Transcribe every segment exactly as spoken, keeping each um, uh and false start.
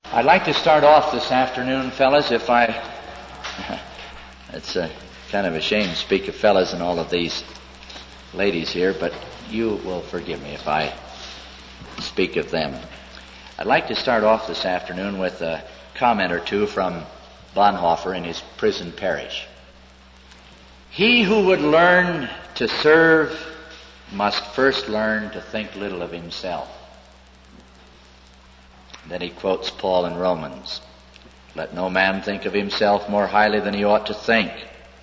I'd like to start off this afternoon, fellas, if I... it's a, kind of a shame to speak of fellas and all of these ladies here, but you will forgive me if I speak of them. I'd like to start off this afternoon with a comment or two from Bonhoeffer in his Prison Parish. He who would learn to serve must first learn to think little of himself. Then he quotes Paul in Romans, "Let no man think of himself more highly than he ought to think."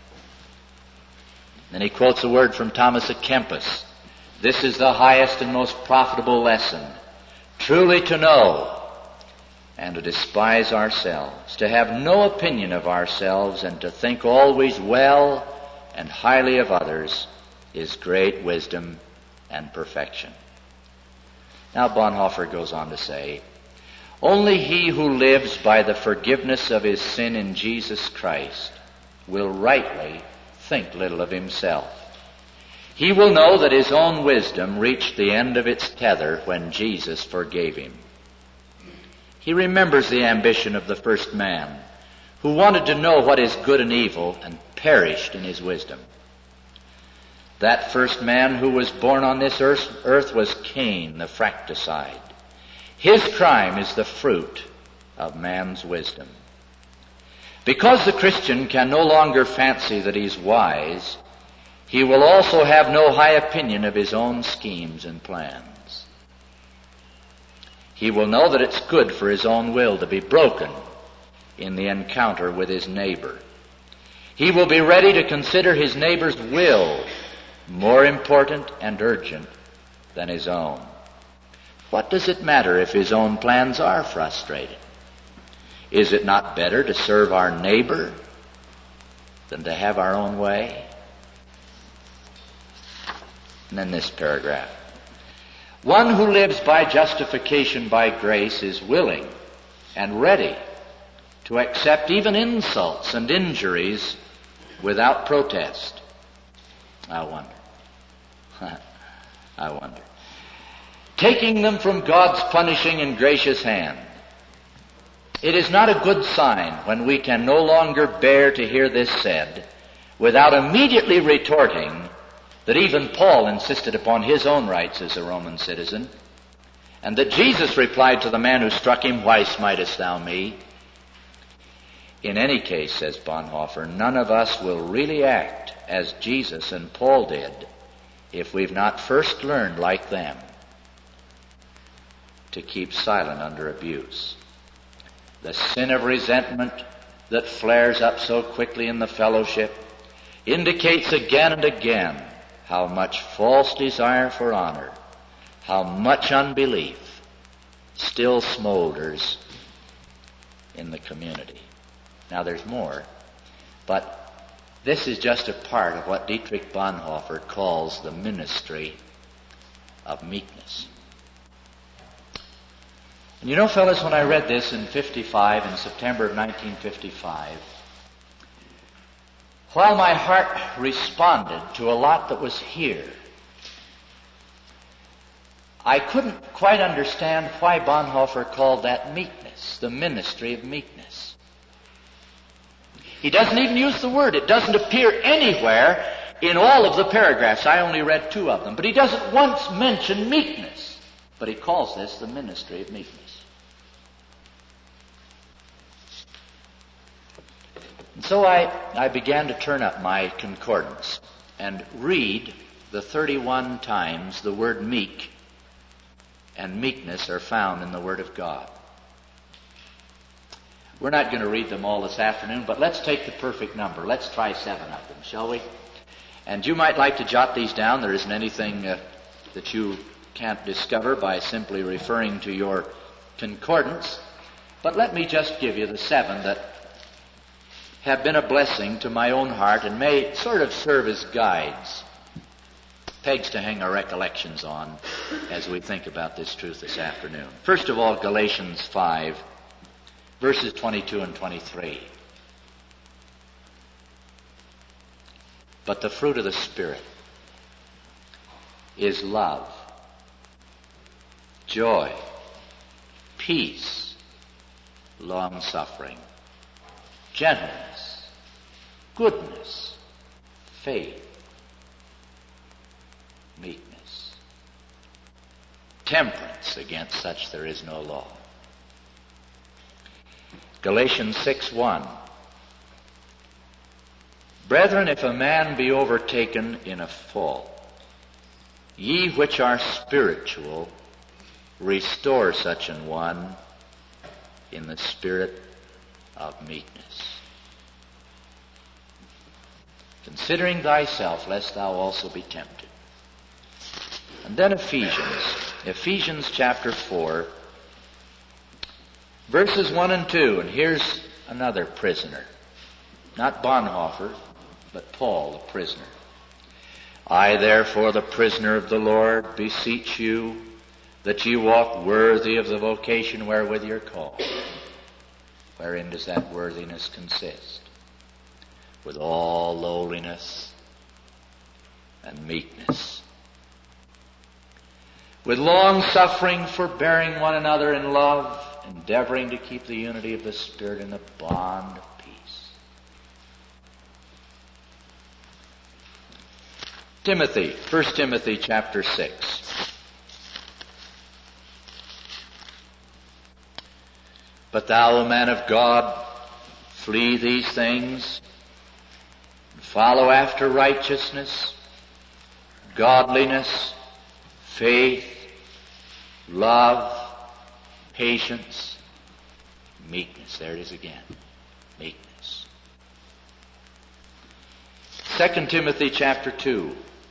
Then he quotes a word from Thomas à Kempis, "This is the highest and most profitable lesson, truly to know and to despise ourselves, to have no opinion of ourselves, and to think always well and highly of others is great wisdom and perfection." Now Bonhoeffer goes on to say, "Only he who lives by the forgiveness of his sin in Jesus Christ will rightly think little of himself. He will know that his own wisdom reached the end of its tether when Jesus forgave him. He remembers the ambition of the first man, who wanted to know what is good and evil and perished in his wisdom. That first man who was born on this earth, earth was Cain, the fratricide. His crime is the fruit of man's wisdom. Because the Christian can no longer fancy that he's wise, he will also have no high opinion of his own schemes and plans. He will know that it's good for his own will to be broken in the encounter with his neighbor. He will be ready to consider his neighbor's will more important and urgent than his own. What does it matter if his own plans are frustrated? Is it not better to serve our neighbor than to have our own way?" And then this paragraph. "One who lives by justification by grace is willing and ready to accept even insults and injuries without protest." I wonder. I wonder. "Taking them from God's punishing and gracious hand. It is not a good sign when we can no longer bear to hear this said without immediately retorting that even Paul insisted upon his own rights as a Roman citizen, and that Jesus replied to the man who struck him, 'Why smitest thou me?' In any case," says Bonhoeffer, "none of us will really act as Jesus and Paul did if we've not first learned, like them, to keep silent under abuse. The sin of resentment that flares up so quickly in the fellowship indicates again and again how much false desire for honor, how much unbelief still smolders in the community." Now there's more, but this is just a part of what Dietrich Bonhoeffer calls the ministry of meekness. And you know, fellas, when I read this in fifty-five, in September of nineteen fifty-five, while my heart responded to a lot that was here, I couldn't quite understand why Bonhoeffer called that meekness, the ministry of meekness. He doesn't even use the word. It doesn't appear anywhere in all of the paragraphs. I only read two of them. But he doesn't once mention meekness. But he calls this the ministry of meekness. And so I, I began to turn up my concordance and read the thirty-one times the word meek and meekness are found in the Word of God. We're not going to read them all this afternoon, but let's take the perfect number. Let's try seven of them, shall we? And you might like to jot these down. There isn't anything uh, that you can't discover by simply referring to your concordance. But let me just give you the seven that have been a blessing to my own heart and may sort of serve as guides, pegs to hang our recollections on as we think about this truth this afternoon. First of all, Galatians five, verses twenty-two and twenty-three. "But the fruit of the Spirit is love, joy, peace, long-suffering, gentleness, goodness, faith, meekness, temperance. Against such there is no law. Galatians six one. Brethren, if a man be overtaken in a fault, ye which are spiritual, restore such an one in the spirit of meekness, considering thyself, lest thou also be tempted. And then Ephesians, Ephesians chapter four, verses one and two, and here's another prisoner. Not Bonhoeffer, but Paul, the prisoner. I, therefore, the prisoner of the Lord, beseech you that ye walk worthy of the vocation wherewith you're called. Wherein does that worthiness consist? With all lowliness and meekness, with long suffering, forbearing one another in love, endeavoring to keep the unity of the Spirit in the bond of peace. Timothy, First Timothy chapter six. But thou, O man of God, flee these things, and follow after righteousness, godliness, faith, love, patience, meekness. There it is again. Meekness. Second Timothy chapter two.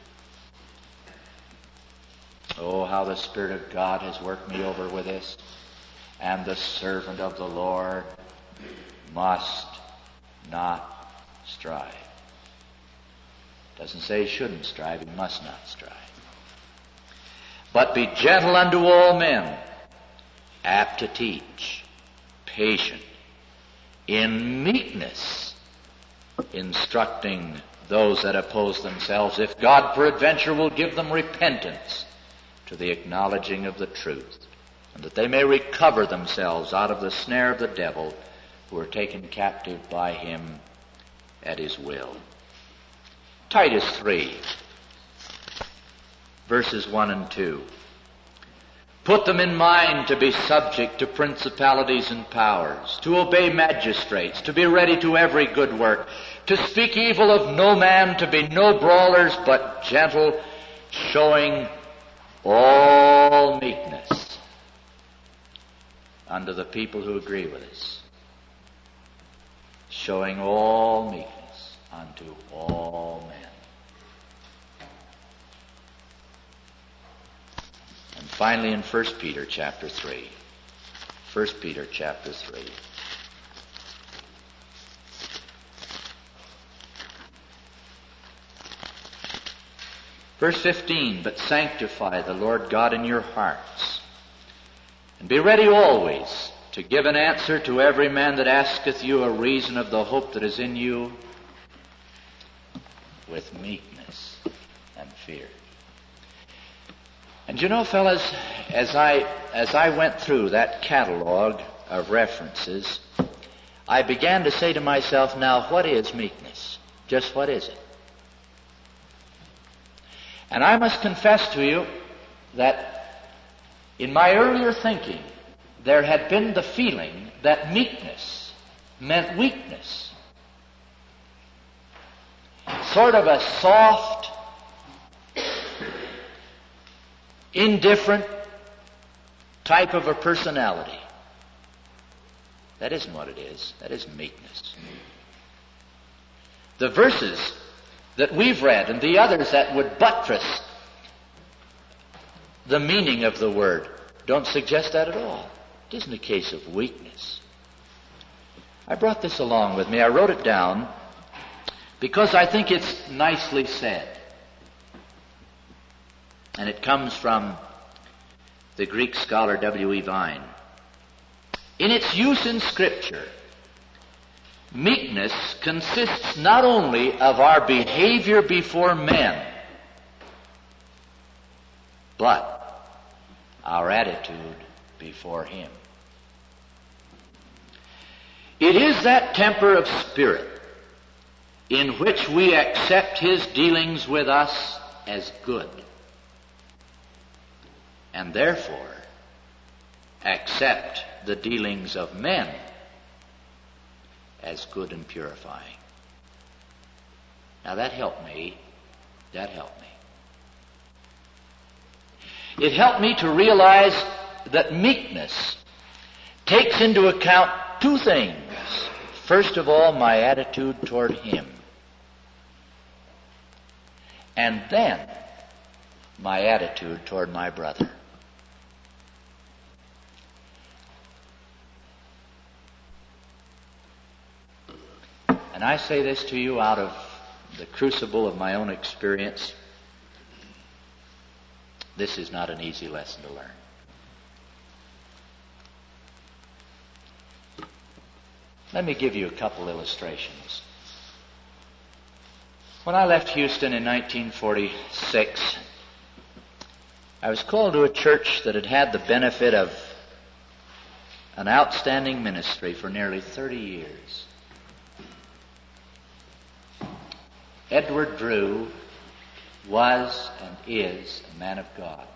Oh, how the Spirit of God has worked me over with this. And the servant of the Lord must not strive. Doesn't say he shouldn't strive, he must not strive. But be gentle unto all men, apt to teach, patient, in meekness, instructing those that oppose themselves, if God peradventure will give them repentance to the acknowledging of the truth, and that they may recover themselves out of the snare of the devil, who are taken captive by him at his will. Titus three, verses one and two. Put them in mind to be subject to principalities and powers, to obey magistrates, to be ready to every good work, to speak evil of no man, to be no brawlers, but gentle, showing all meekness unto the people who agree with us. Showing all meekness unto all men. And finally in First Peter chapter three. First Peter chapter three. Verse fifteen, but sanctify the Lord God in your hearts, and be ready always to give an answer to every man that asketh you a reason of the hope that is in you, with meekness and fear. And you know, fellas, as I as I went through that catalog of references, I began to say to myself, now what is meekness? Just what is it? And I must confess to you that in my earlier thinking, there had been the feeling that meekness meant weakness. Sort of a soft, indifferent type of a personality. That isn't what it is. That is meekness. The verses that we've read and the others that would buttress the meaning of the word don't suggest that at all. It isn't a case of weakness. I brought this along with me. I wrote it down because I think it's nicely said. And it comes from the Greek scholar W E Vine. In its use in Scripture, meekness consists not only of our behavior before men, but our attitude before Him. It is that temper of spirit in which we accept His dealings with us as good, and therefore accept the dealings of men as good and purifying. Now that helped me. That helped me. It helped me to realize that meekness takes into account two things. First of all, my attitude toward Him. And then my attitude toward my brother. And I say this to you out of the crucible of my own experience. This is not an easy lesson to learn. Let me give you a couple illustrations. When I left Houston in nineteen forty-six, I was called to a church that had had the benefit of an outstanding ministry for nearly thirty years. Edward Drew was and is a man of God.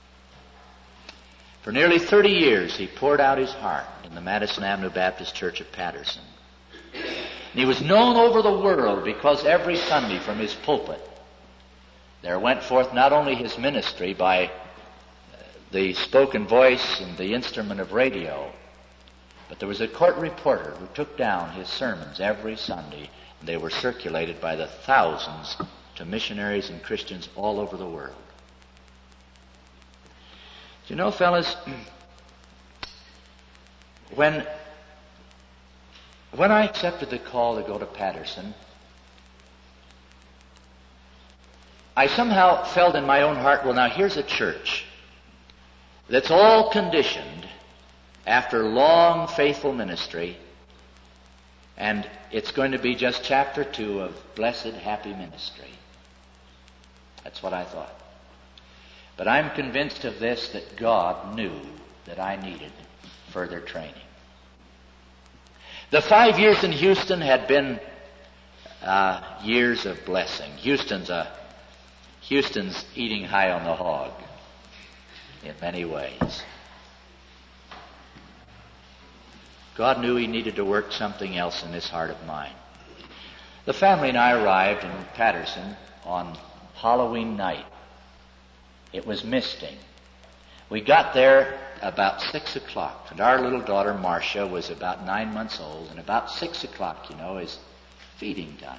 For nearly thirty years, he poured out his heart in the Madison Avenue Baptist Church at Patterson. And he was known over the world because every Sunday from his pulpit there went forth not only his ministry by the spoken voice and the instrument of radio, but there was a court reporter who took down his sermons every Sunday, and they were circulated by the thousands to missionaries and Christians all over the world. You know, fellas, when when I accepted the call to go to Patterson, I somehow felt in my own heart, well, now here's a church that's all conditioned after long, faithful ministry, and it's going to be just chapter two of blessed, happy ministry. That's what I thought. But I'm convinced of this, that God knew that I needed further training. The five years in Houston had been uh, years of blessing. Houston's a Houston's eating high on the hog in many ways. God knew He needed to work something else in this heart of mine. The family and I arrived in Patterson on Halloween night. It was misting. We got there about six o'clock, and our little daughter Marcia was about nine months old, and about six o'clock, you know, is feeding time.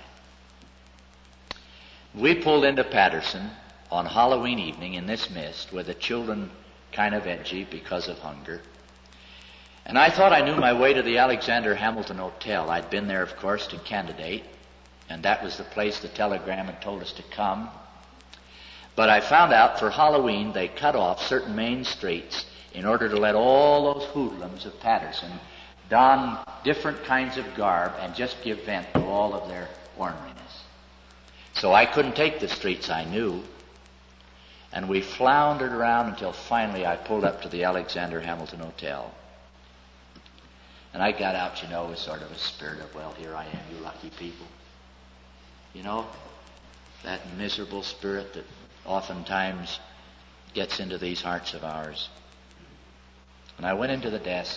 We pulled into Patterson on Halloween evening in this mist, with the children kind of edgy because of hunger. And I thought I knew my way to the Alexander Hamilton Hotel. I'd been there, of course, to candidate, and that was the place the telegram had told us to come. But I found out for Halloween they cut off certain main streets in order to let all those hoodlums of Patterson don different kinds of garb and just give vent to all of their orneriness. So I couldn't take the streets I knew, and we floundered around until finally I pulled up to the Alexander Hamilton Hotel. And I got out, you know, with sort of a spirit of, well, here I am, you lucky people. You know, that miserable spirit that oftentimes gets into these hearts of ours. And I went into the desk,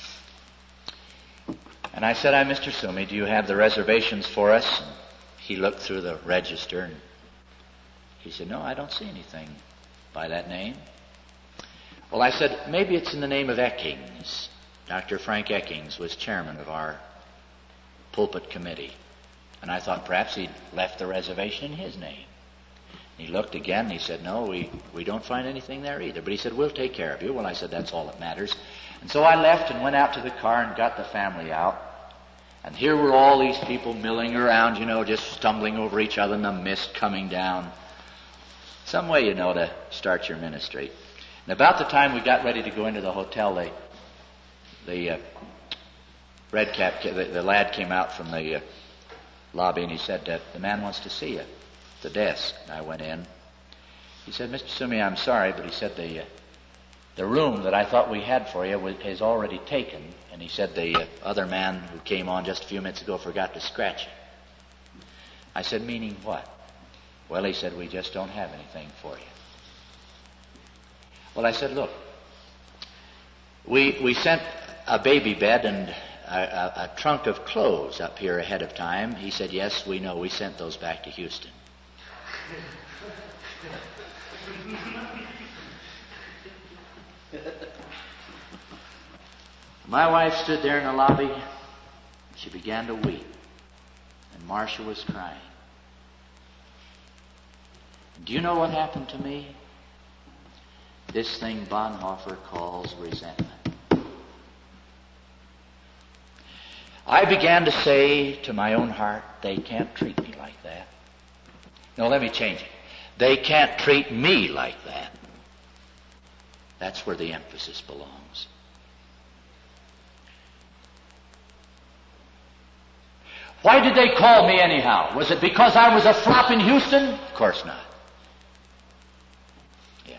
and I said, "Hi, Mister Sumi, do you have the reservations for us?" And he looked through the register, and he said, "No, I don't see anything by that name." Well, I said, "Maybe it's in the name of Eckings." Doctor Frank Eckings was chairman of our pulpit committee. And I thought perhaps he'd left the reservation in his name. He looked again and he said, "No, we, we don't find anything there either." But he said, "We'll take care of you." Well, I said, "That's all that matters." And so I left and went out to the car and got the family out. And here were all these people milling around, you know, just stumbling over each other in the mist coming down. Some way, you know, to start your ministry. And about the time we got ready to go into the hotel, they, the uh, red cap, the, the lad came out from the uh, lobby and he said, uh, "The man wants to see you." The desk. And I went in. He said, "Mister Sumi, I'm sorry," but he said the uh, the room that I thought we had for you was, is already taken. And he said, the uh, other man who came on just a few minutes ago forgot to scratch it. I said, meaning what? Well, he said, we just don't have anything for you. Well, I said, look, we we sent a baby bed and a, a, a trunk of clothes up here ahead of time. He said, yes, we know. We sent those back to Houston. My wife stood there in the lobby. She began to weep. And Marcia was crying. Do you know what happened to me? This thing Bonhoeffer calls resentment. I began to say to my own heart, they can't treat me like that. No, let me change it. They can't treat me like that. That's where the emphasis belongs. Why did they call me anyhow? Was it because I was a flop in Houston? Of course not. Yeah.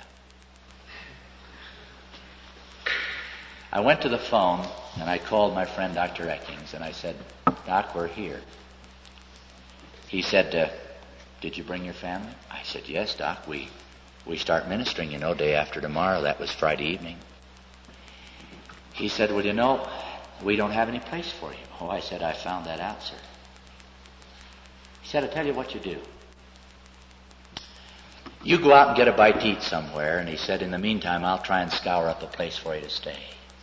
I went to the phone and I called my friend Doctor Eckings and I said, Doc, we're here. He said, uh, did you bring your family? I said, yes, Doc. We we start ministering, you know, day after tomorrow. That was Friday evening. He said, well, you know, we don't have any place for you. Oh, I said, I found that out, sir. He said, I'll tell you what you do. You go out and get a bite to eat somewhere. And he said, in the meantime, I'll try and scour up a place for you to stay.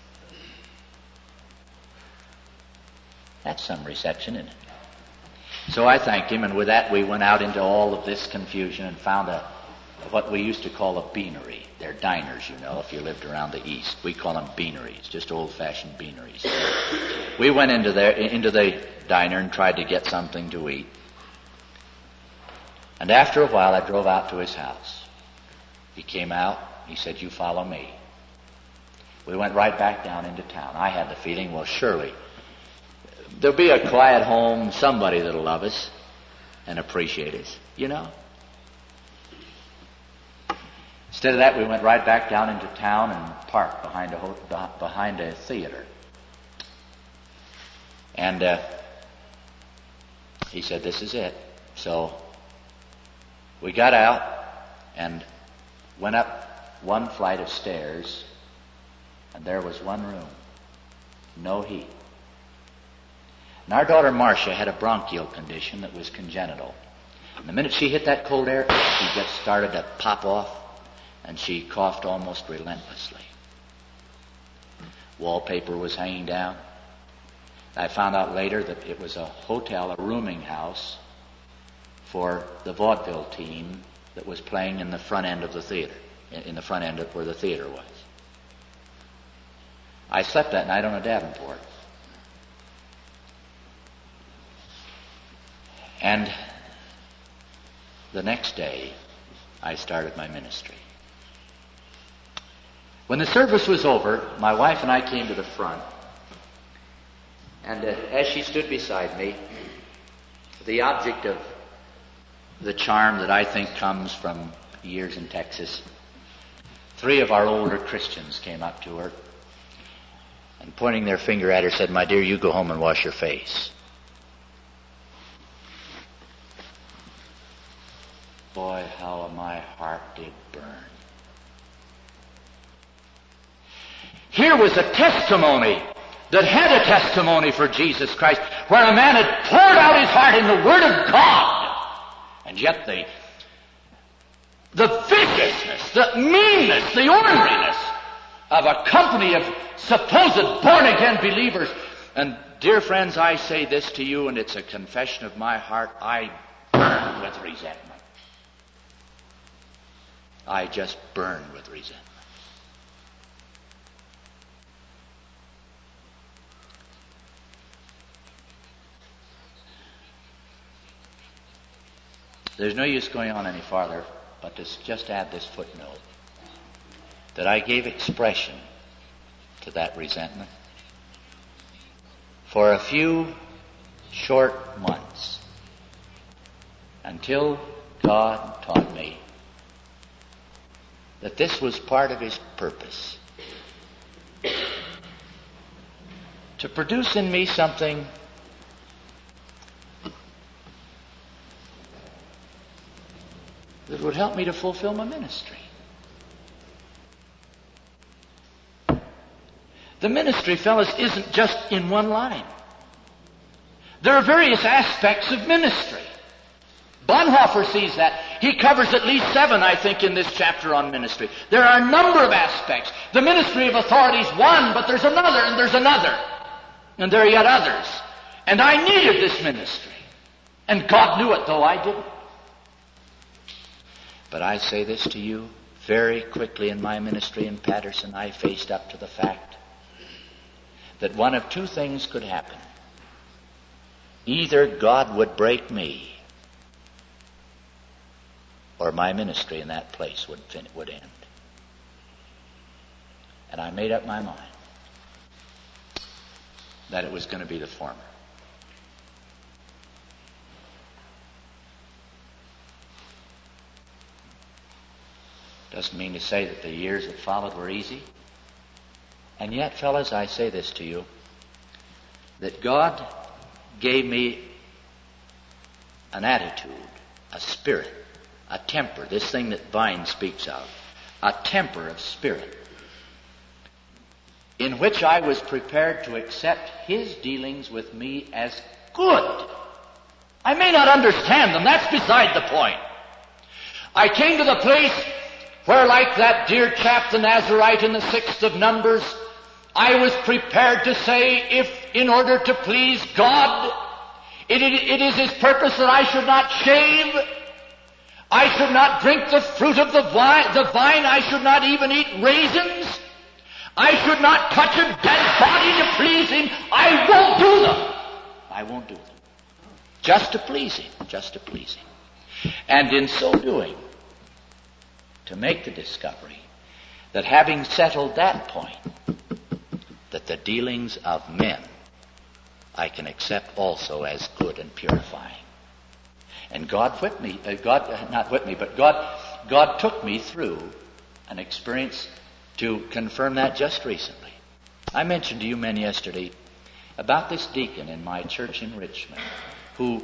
That's some reception, isn't it? So I thanked him, and with that we went out into all of this confusion and found a what we used to call a beanery. They're diners, you know, if you lived around the east. We call them beaneries, just old-fashioned beaneries. We went into there, into the diner and tried to get something to eat. And after a while, I drove out to his house. He came out. He said, you follow me. We went right back down into town. I had the feeling, well, surely there'll be a quiet home, somebody that'll love us and appreciate us, you know. Instead of that, we went right back down into town and parked behind a ho- behind a theater. And uh, he said, this is it. So we got out and went up one flight of stairs, and there was one room, no heat. And our daughter Marcia had a bronchial condition that was congenital. And the minute she hit that cold air, she just started to pop off, and she coughed almost relentlessly. Wallpaper was hanging down. I found out later that it was a hotel, a rooming house for the vaudeville team that was playing in the front end of the theater, in the front end of where the theater was. I slept that night on a Davenport. And the next day, I started my ministry. When the service was over, my wife and I came to the front. And uh, as she stood beside me, the object of the charm that I think comes from years in Texas, three of our older Christians came up to her and pointing their finger at her said, my dear, you go home and wash your face. Boy, how my heart did burn. Here was a testimony that had a testimony for Jesus Christ, where a man had poured out his heart in the Word of God. And yet the, the viciousness, the meanness, the orneriness of a company of supposed born-again believers. And dear friends, I say this to you, and it's a confession of my heart, I burn with resentment. I just burn with resentment. There's no use going on any farther, but to just add this footnote, that I gave expression to that resentment for a few short months until God taught me that this was part of His purpose to produce in me something that would help me to fulfill my ministry. The ministry, fellas, isn't just in one line. There are various aspects of ministry. Bonhoeffer sees that. He covers at least seven, I think, in this chapter on ministry. There are a number of aspects. The ministry of authority is one, but there's another, and there's another. And there are yet others. And I needed this ministry. And God knew it, though I didn't. But I say this to you, very quickly in my ministry in Patterson, I faced up to the fact that one of two things could happen. Either God would break me, or my ministry in that place would fin- would end. And I made up my mind that it was going to be the former. Doesn't mean to say that the years that followed were easy. And yet, fellas, I say this to you, that God gave me an attitude, a spirit, a temper, this thing that Vine speaks of, a temper of spirit, in which I was prepared to accept His dealings with me as good. I may not understand them, that's beside the point. I came to the place where, like that dear chap, the Nazarite in the sixth of Numbers, I was prepared to say, if in order to please God, it, it, it is His purpose that I should not shave, I should not drink the fruit of the vine, the vine, I should not even eat raisins, I should not touch a dead body to please Him, I won't do them. I won't do them. Just to please Him, just to please Him. And in so doing, to make the discovery that having settled that point, that the dealings of men I can accept also as good and purifying. And God whipped me, uh, God, uh, not whipped me, but God, God took me through an experience to confirm that just recently. I mentioned to you men yesterday about this deacon in my church in Richmond who,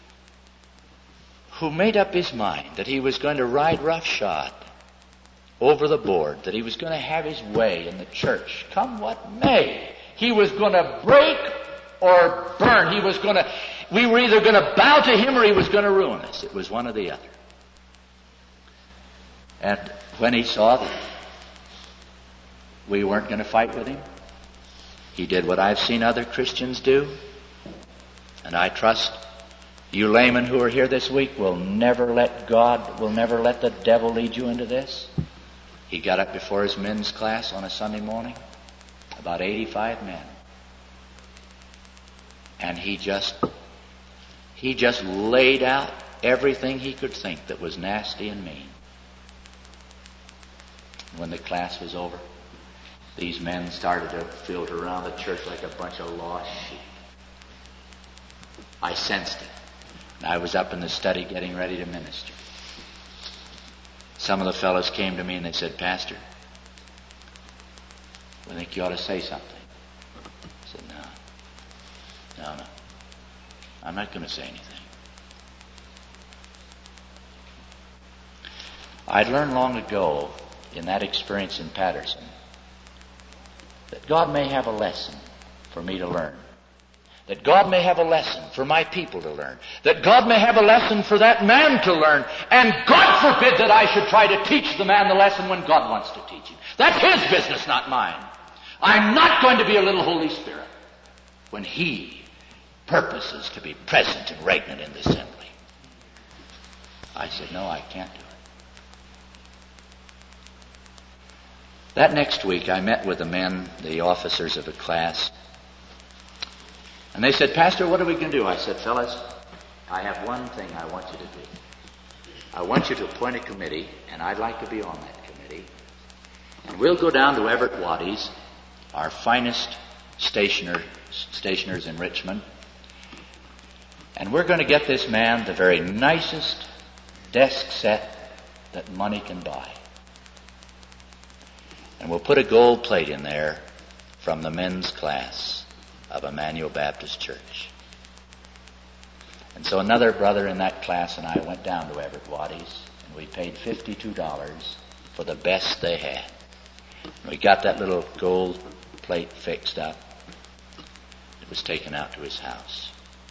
who made up his mind that he was going to ride roughshod over the board, that he was going to have his way in the church, come what may. He was going to break or burn. He was going to, we were either going to bow to him or he was going to ruin us. It was one or the other. And when he saw that we weren't going to fight with him, he did what I've seen other Christians do. And I trust you laymen who are here this week will never let God, will never let the devil lead you into this. He got up before his men's class on a Sunday morning, about eighty-five men. And he just, he just laid out everything he could think that was nasty and mean. When the class was over, these men started to filter around the church like a bunch of lost sheep. I sensed it. And I was up in the study getting ready to minister. Some of the fellows came to me and they said, Pastor, we think you ought to say something. I said, no. No, no. I'm not going to say anything. I'd learned long ago in that experience in Patterson that God may have a lesson for me to learn. That God may have a lesson for my people to learn. That God may have a lesson for that man to learn. And God forbid that I should try to teach the man the lesson when God wants to teach him. That's His business, not mine. I'm not going to be a little Holy Spirit when He purposes to be present and regnant in the assembly. I said, no, I can't do it. That next week I met with the men, the officers of the class. And they said, Pastor, what are we going to do? I said, fellas, I have one thing I want you to do. I want you to appoint a committee, and I'd like to be on that committee. And we'll go down to Everett Waddy's, our finest stationer, stationers in Richmond. And we're going to get this man the very nicest desk set that money can buy. And we'll put a gold plate in there from the men's class of Emmanuel Baptist Church. And so another brother in that class and I went down to Everett Waddy's, and we paid fifty-two dollars for the best they had. We got that little gold plate fixed up. It was taken out to his house.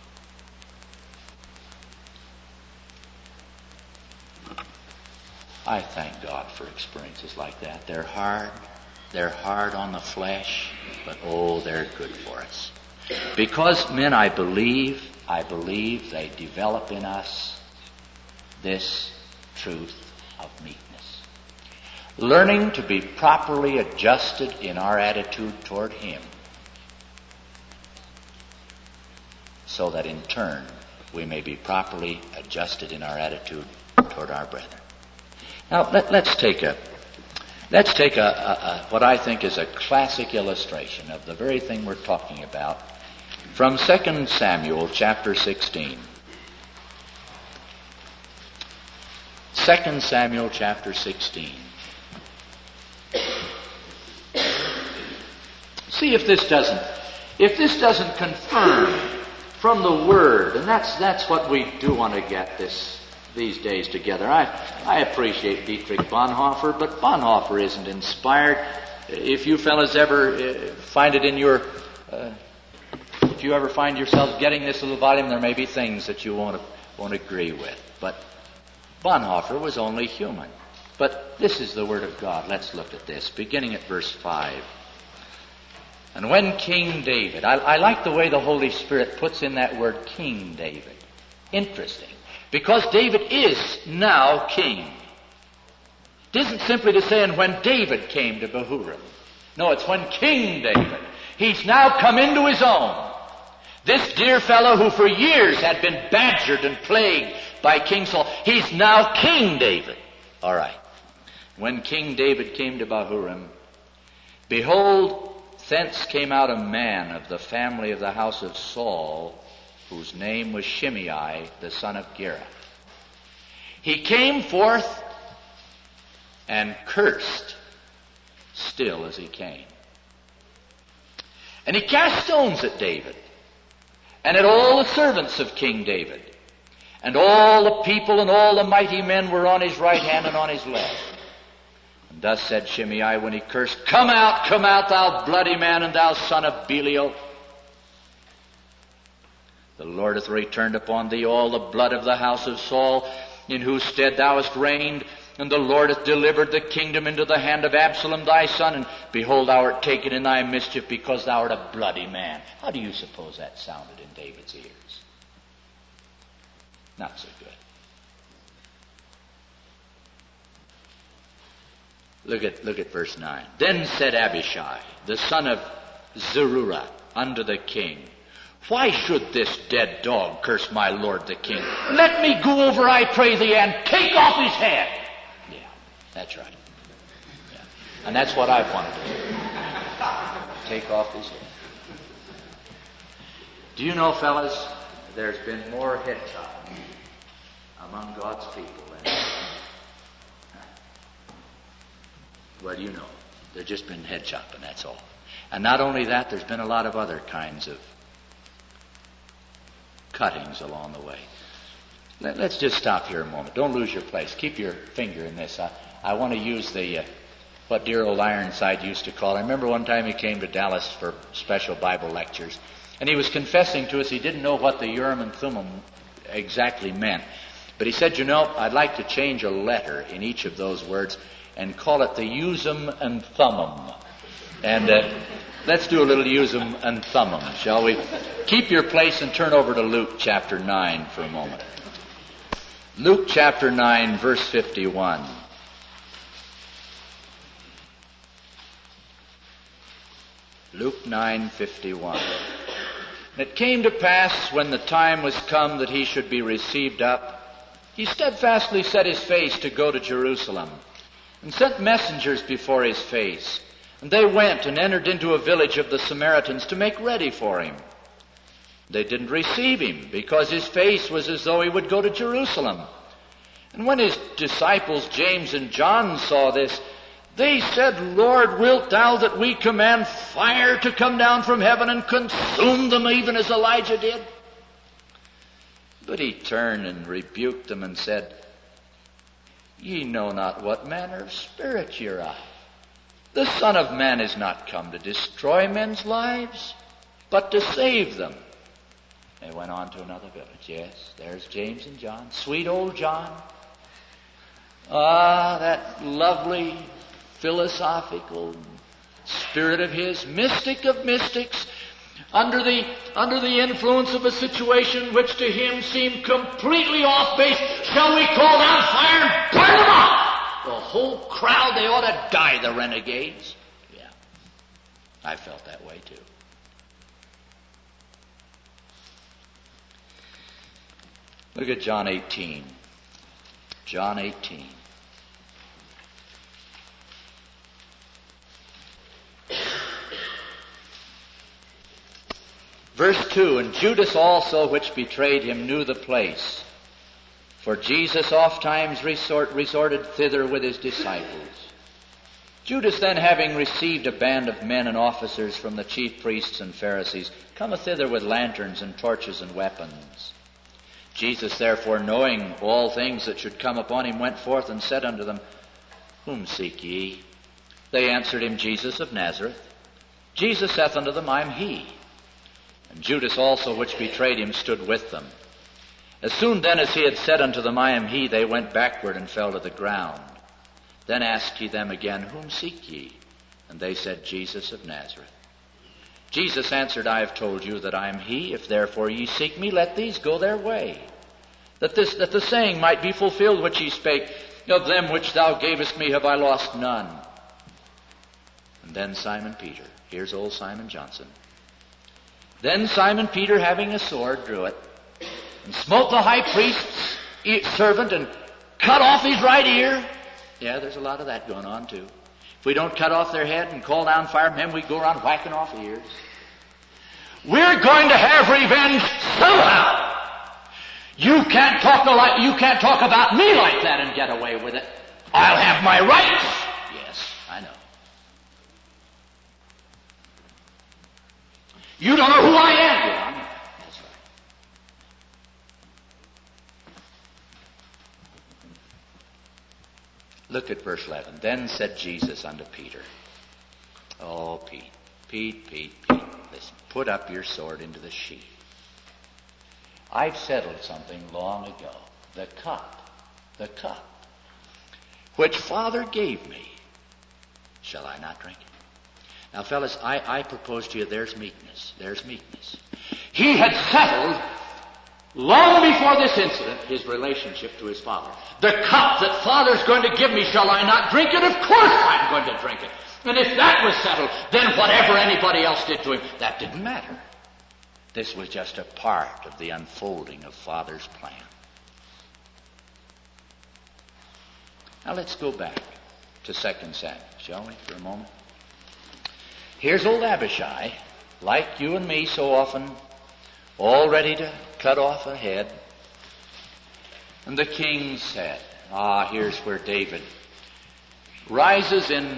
I thank God for experiences like that. They're hard. They're hard on the flesh, but oh, they're good for us. Because, men, I believe, I believe they develop in us this truth of meekness. Learning to be properly adjusted in our attitude toward Him, so that in turn we may be properly adjusted in our attitude toward our brethren. Now let, let's take a let's take a, a, a what I think is a classic illustration of the very thing we're talking about from Second Samuel chapter sixteen. Second Samuel chapter sixteen. See if this doesn't if this doesn't confirm from the Word, and that's that's what we do want to get this these days together. I I appreciate Dietrich Bonhoeffer, but Bonhoeffer isn't inspired. If you fellas ever uh, find it in your, uh, if you ever find yourselves getting this little volume, there may be things that you won't won't agree with. But Bonhoeffer was only human. But this is the Word of God. Let's look at this, beginning at verse five. And when King David, I, I like the way the Holy Spirit puts in that word King David. Interesting. Because David is now king. It isn't simply to say, and when David came to Bahurim. No, it's when King David. He's now come into his own. This dear fellow who for years had been badgered and plagued by King Saul, he's now King David. All right. When King David came to Bahurim, behold, thence came out a man of the family of the house of Saul, whose name was Shimei, the son of Gera. He came forth and cursed still as he came. And he cast stones at David, and at all the servants of King David. And all the people and all the mighty men were on his right hand and on his left. And thus said Shimei when he cursed, Come out, come out, thou bloody man, and thou son of Belial. The Lord hath returned upon thee all the blood of the house of Saul, in whose stead thou hast reigned. And the Lord hath delivered the kingdom into the hand of Absalom thy son. And behold, thou art taken in thy mischief, because thou art a bloody man. How do you suppose that sounded in David's ears? Not so good. Look at, look at verse nine. Then said Abishai, the son of Zeruiah, unto the king, Why should this dead dog curse my lord the king? Let me go over, I pray thee, and take off his head. Yeah, that's right. Yeah. And that's what I've wanted to do. Take off his head. Do you know, fellas, there's been more head chopping among God's people than... Well, you know, there's just been head chopping, that's all. And not only that, there's been a lot of other kinds of cuttings along the way. Let, let's just stop here a moment. Don't lose your place. Keep your finger in this. I, I want to use the uh, what dear old Ironside used to call. I remember one time he came to Dallas for special Bible lectures, and he was confessing to us he didn't know what the Urim and Thummim exactly meant. But he said, you know, I'd like to change a letter in each of those words and call it the Uzim and Thummim. And uh, let's do a little Uzim and Thummim, shall we? Keep your place and turn over to Luke chapter nine for a moment. Luke chapter nine, verse fifty-one. Luke nine, fifty-one. And it came to pass, when the time was come that he should be received up, he steadfastly set his face to go to Jerusalem, and sent messengers before his face. And they went and entered into a village of the Samaritans to make ready for him. They didn't receive him, because his face was as though he would go to Jerusalem. And when his disciples James and John saw this, They said, Lord, wilt thou that we command fire to come down from heaven and consume them even as Elijah did? But he turned and rebuked them and said, Ye know not what manner of spirit ye are of. The Son of Man is not come to destroy men's lives, but to save them. They went on to another village. Yes, there's James and John. Sweet old John. Ah, that lovely, philosophical spirit of his, mystic of mystics, under the, under the influence of a situation which to him seemed completely off base. Shall we call down fire and burn them up? The whole crowd, they ought to die, the renegades. Yeah, I felt that way too. Look at John eighteen. John eighteen. Verse two, And Judas also, which betrayed him, knew the place. For Jesus oft times resort, resorted thither with his disciples. Judas then, having received a band of men and officers from the chief priests and Pharisees, cometh thither with lanterns and torches and weapons. Jesus therefore, knowing all things that should come upon him, went forth and said unto them, Whom seek ye? They answered him, Jesus of Nazareth. Jesus saith unto them, I am he. And Judas also, which betrayed him, stood with them. As soon then as he had said unto them, I am he, they went backward and fell to the ground. Then asked he them again, Whom seek ye? And they said, Jesus of Nazareth. Jesus answered, I have told you that I am he. If therefore ye seek me, let these go their way. That this, that the saying might be fulfilled which he spake, Of them which thou gavest me have I lost none. And then Simon Peter. Here's old Simon Johnson. Then Simon Peter, having a sword, drew it, and smote the high priest's servant and cut off his right ear. Yeah, there's a lot of that going on too. If we don't cut off their head and call down fire from heaven, we go around whacking off ears. We're going to have revenge somehow. You can't talk like you can't talk about me like that and get away with it. I'll have my rights. Yes, I know. You don't know who I am. Yeah, that's right. Look at verse eleven. Then said Jesus unto Peter, Oh, Pete, Pete, Pete, Pete, listen, put up your sword into the sheath. I've settled something long ago. The cup, the cup, which Father gave me, shall I not drink it? Now, fellas, I, I propose to you, there's meekness. There's meekness. He had settled, long before this incident, his relationship to his Father. The cup that Father's going to give me, shall I not drink it? Of course I'm going to drink it. And if that was settled, then whatever anybody else did to him, that didn't matter. This was just a part of the unfolding of Father's plan. Now let's go back to Second Samuel, shall we, for a moment? Here's old Abishai, like you and me so often, all ready to cut off a head. And the king said, ah, here's where David rises in,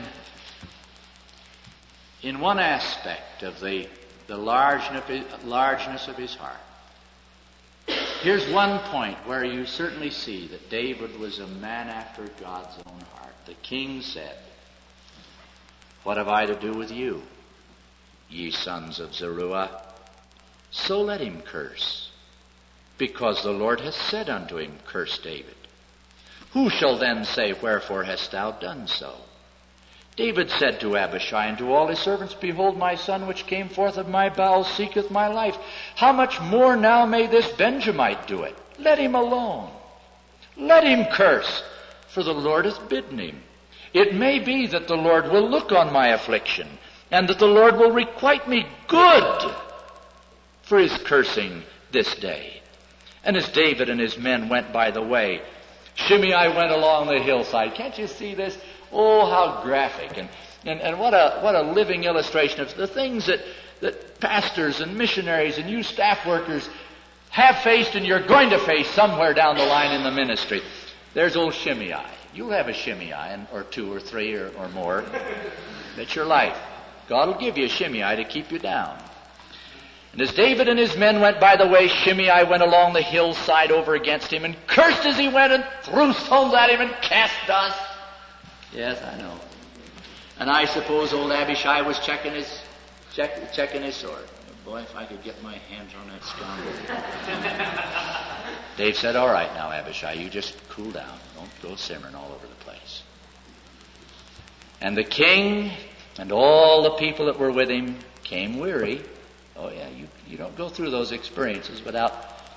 in one aspect of the, the largeness of his, largeness of his heart. Here's one point where you certainly see that David was a man after God's own heart. The king said, What have I to do with you, ye sons of Zeruiah? So let him curse, because the Lord hath said unto him, Curse David. Who shall then say, Wherefore hast thou done so? David said to Abishai and to all his servants, Behold, my son which came forth of my bowels seeketh my life. How much more now may this Benjamite do it? Let him alone. Let him curse, for the Lord hath bidden him. It may be that the Lord will look on my affliction, and that the Lord will requite me good for his cursing this day. And as David and his men went by the way, Shimei went along the hillside. Can't you see this? Oh, how graphic, and, and, and what a what a living illustration of the things that, that pastors and missionaries and you staff workers have faced and you're going to face somewhere down the line in the ministry. There's old Shimei. You'll have a Shimei and, or two or three or, or more. That's your life. God will give you a Shimei to keep you down. And as David and his men went by the way, Shimei went along the hillside over against him and cursed as he went and threw stones at him and cast dust. Yes, I know. And I suppose old Abishai was checking his check, checking his sword. Boy, if I could get my hands on that scoundrel. Dave said, all right now, Abishai, you just cool down. Don't go simmering all over the place. And the king and all the people that were with him came weary. Oh, yeah, you, you don't go through those experiences without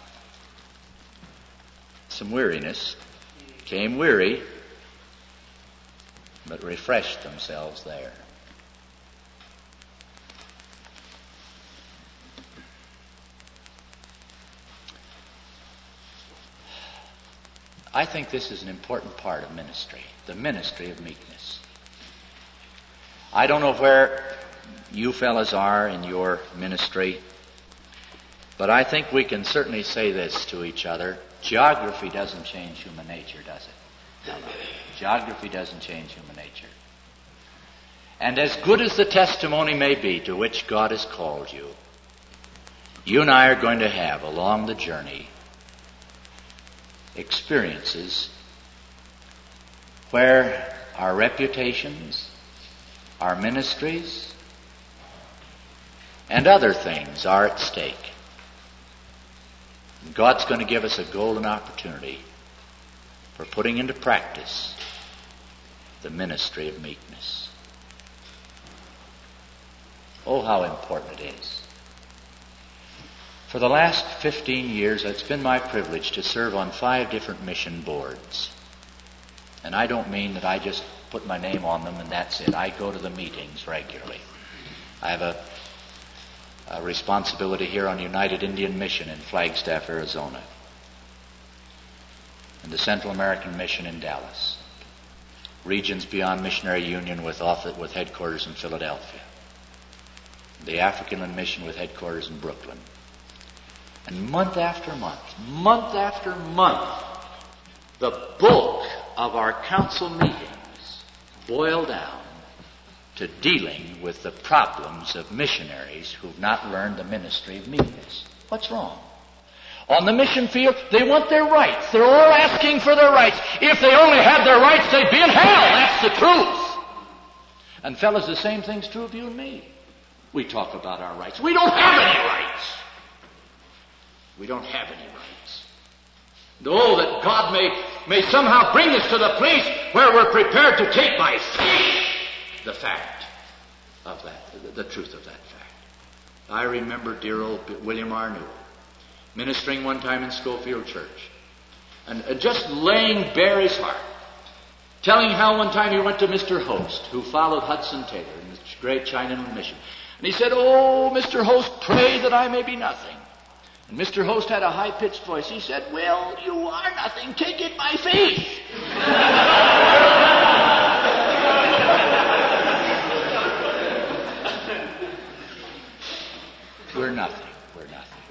some weariness. Came weary, but refreshed themselves there. I think this is an important part of ministry, the ministry of meekness. I don't know where you fellas are in your ministry, but I think we can certainly say this to each other. Geography doesn't change human nature, does it? No, no. Geography doesn't change human nature. And as good as the testimony may be to which God has called you, you and I are going to have along the journey experiences where our reputations, our ministries, and other things are at stake. God's going to give us a golden opportunity for putting into practice the ministry of meekness. Oh, how important it is. For the last fifteen years, it's been my privilege to serve on five different mission boards. And I don't mean that I just put my name on them and that's it. I go to the meetings regularly. I have a, a responsibility here on United Indian Mission in Flagstaff, Arizona, and the Central American Mission in Dallas, Regions Beyond Missionary Union with office, with headquarters in Philadelphia, the African Mission with headquarters in Brooklyn. And month after month, month after month, the bulk of our council meetings boil down to dealing with the problems of missionaries who've not learned the ministry of meekness. What's wrong? On the mission field, they want their rights. They're all asking for their rights. If they only had their rights, they'd be in hell. That's the truth. And fellas, the same thing's true of you and me. We talk about our rights. We don't have any rights. We don't have any rights. Oh, that God may, may somehow bring us to the place where we're prepared to take by faith the fact of that, the, the truth of that fact. I remember dear old William R. Newell ministering one time in Schofield Church and uh, just laying bare his heart, telling how one time he went to Mister Host, who followed Hudson Taylor in the great Chinaman mission. And he said, "Oh, Mister Host, pray that I may be nothing." And Mister Host had a high-pitched voice. He said, "Well, you are nothing. Take it by faith." We're nothing. We're nothing.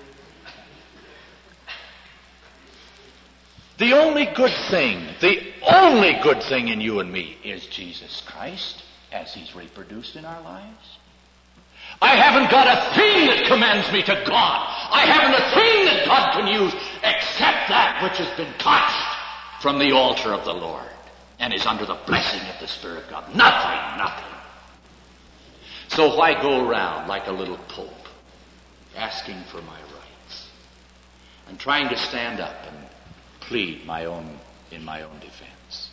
The only good thing, the only good thing in you and me is Jesus Christ as He's reproduced in our lives. I haven't got a thing that commends me to God. I haven't a thing that God can use except that which has been touched from the altar of the Lord and is under the blessing of the Spirit of God. Nothing, nothing. So why go around like a little pope asking for my rights and trying to stand up and plead my own in my own defense?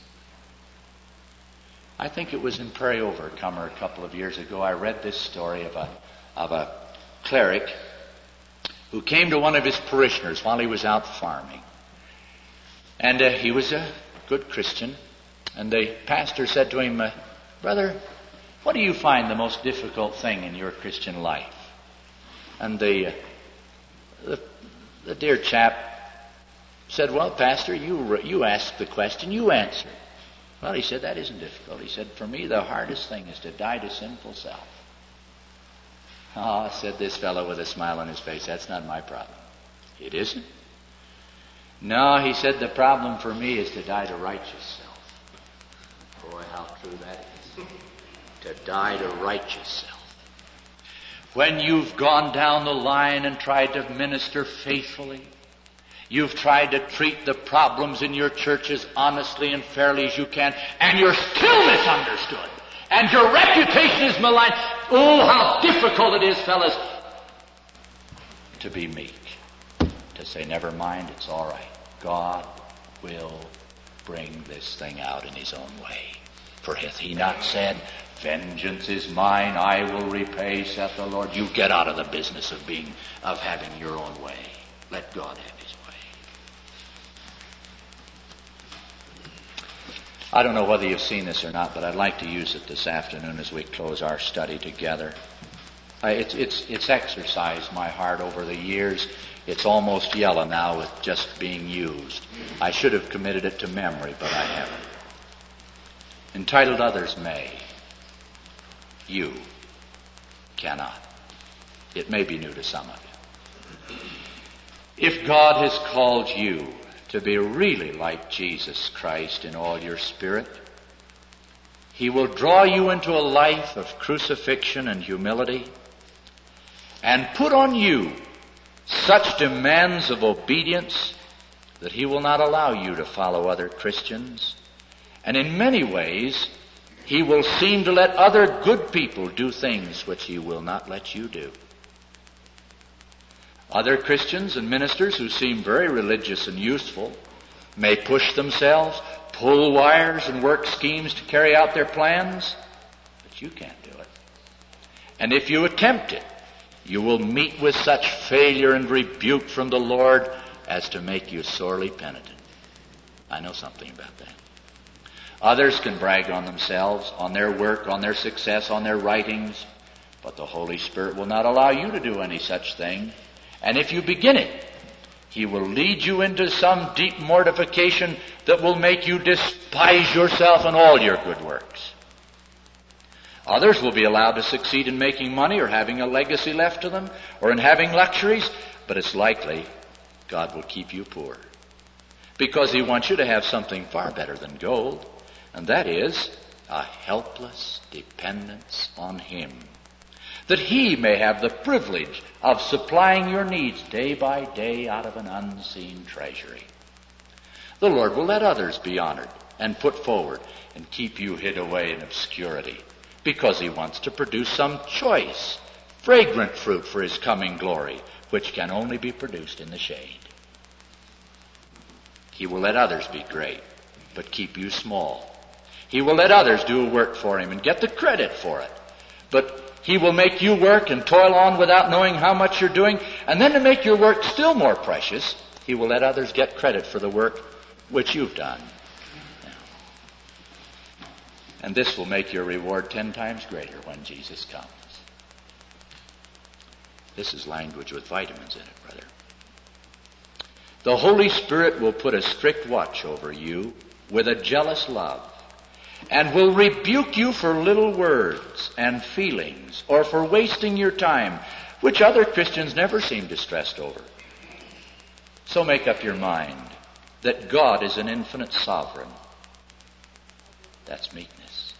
I think it was in Prairie Overcomer a couple of years ago. I read this story of a of a cleric who came to one of his parishioners while he was out farming. And uh, he was a good Christian. And the pastor said to him, uh, "Brother, what do you find the most difficult thing in your Christian life?" And the, uh, the, the dear chap said, "Well, Pastor, you, you asked the question, you answered." Well, he said, "That isn't difficult." He said, "For me, the hardest thing is to die to sinful self." "Oh," said this fellow with a smile on his face, "that's not my problem." "It isn't?" "No," he said, "the problem for me is to die to righteous self." Boy, how true that is. To die to righteous self. When you've gone down the line and tried to minister faithfully, you've tried to treat the problems in your church as honestly and fairly as you can, and you're still misunderstood, and your reputation is maligned. Oh, how difficult it is, fellas, to be meek. To say, never mind, it's all right. God will bring this thing out in His own way. For hath He not said, vengeance is mine, I will repay, saith the Lord. You get out of the business of being, of having your own way. Let God have His way. I don't know whether you've seen this or not, but I'd like to use it this afternoon as we close our study together. I, it's, it's, it's exercised my heart over the years. It's almost yellow now with just being used. I should have committed it to memory, but I haven't. Entitled, Others May. You cannot. It may be new to some of you. If God has called you to be really like Jesus Christ in all your spirit, He will draw you into a life of crucifixion and humility and put on you such demands of obedience that He will not allow you to follow other Christians. And in many ways, He will seem to let other good people do things which He will not let you do. Other Christians and ministers who seem very religious and useful may push themselves, pull wires, and work schemes to carry out their plans, but you can't do it. And if you attempt it, you will meet with such failure and rebuke from the Lord as to make you sorely penitent. I know something about that. Others can brag on themselves, on their work, on their success, on their writings, but the Holy Spirit will not allow you to do any such thing. And if you begin it, He will lead you into some deep mortification that will make you despise yourself and all your good works. Others will be allowed to succeed in making money or having a legacy left to them or in having luxuries, but it's likely God will keep you poor because He wants you to have something far better than gold, and that is a helpless dependence on Him, that He may have the privilege of supplying your needs day by day out of an unseen treasury. The Lord will let others be honored and put forward and keep you hid away in obscurity, because He wants to produce some choice, fragrant fruit for His coming glory, which can only be produced in the shade. He will let others be great, but keep you small. He will let others do work for Him and get the credit for it, but He will make you work and toil on without knowing how much you're doing, and then to make your work still more precious, He will let others get credit for the work which you've done. And this will make your reward ten times greater when Jesus comes. This is language with vitamins in it, brother. The Holy Spirit will put a strict watch over you with a jealous love, and will rebuke you for little words and feelings or for wasting your time, which other Christians never seem distressed over. So make up your mind that God is an infinite sovereign. That's meekness.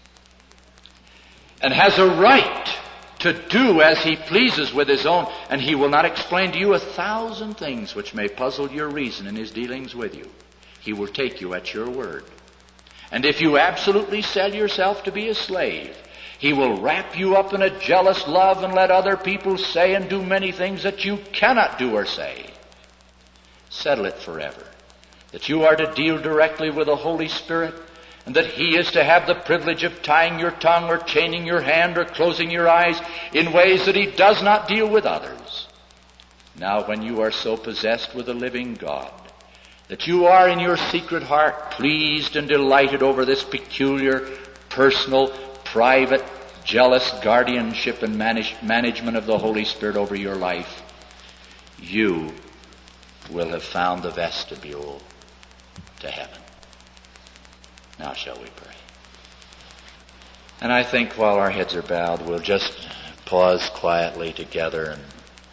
And has a right to do as He pleases with His own, and He will not explain to you a thousand things which may puzzle your reason in His dealings with you. He will take you at your word. And if you absolutely sell yourself to be a slave, He will wrap you up in a jealous love and let other people say and do many things that you cannot do or say. Settle it forever that you are to deal directly with the Holy Spirit, and that He is to have the privilege of tying your tongue or chaining your hand or closing your eyes in ways that He does not deal with others. Now, when you are so possessed with the living God that you are in your secret heart pleased and delighted over this peculiar, personal, private, jealous guardianship and manage- management of the Holy Spirit over your life, you will have found the vestibule to heaven. Now shall we pray? And I think while our heads are bowed, we'll just pause quietly together and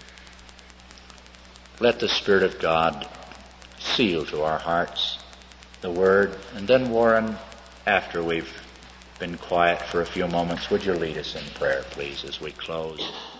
let the Spirit of God seal to our hearts the Word. And then, Warren, after we've been quiet for a few moments. Would you lead us in prayer, please, as we close?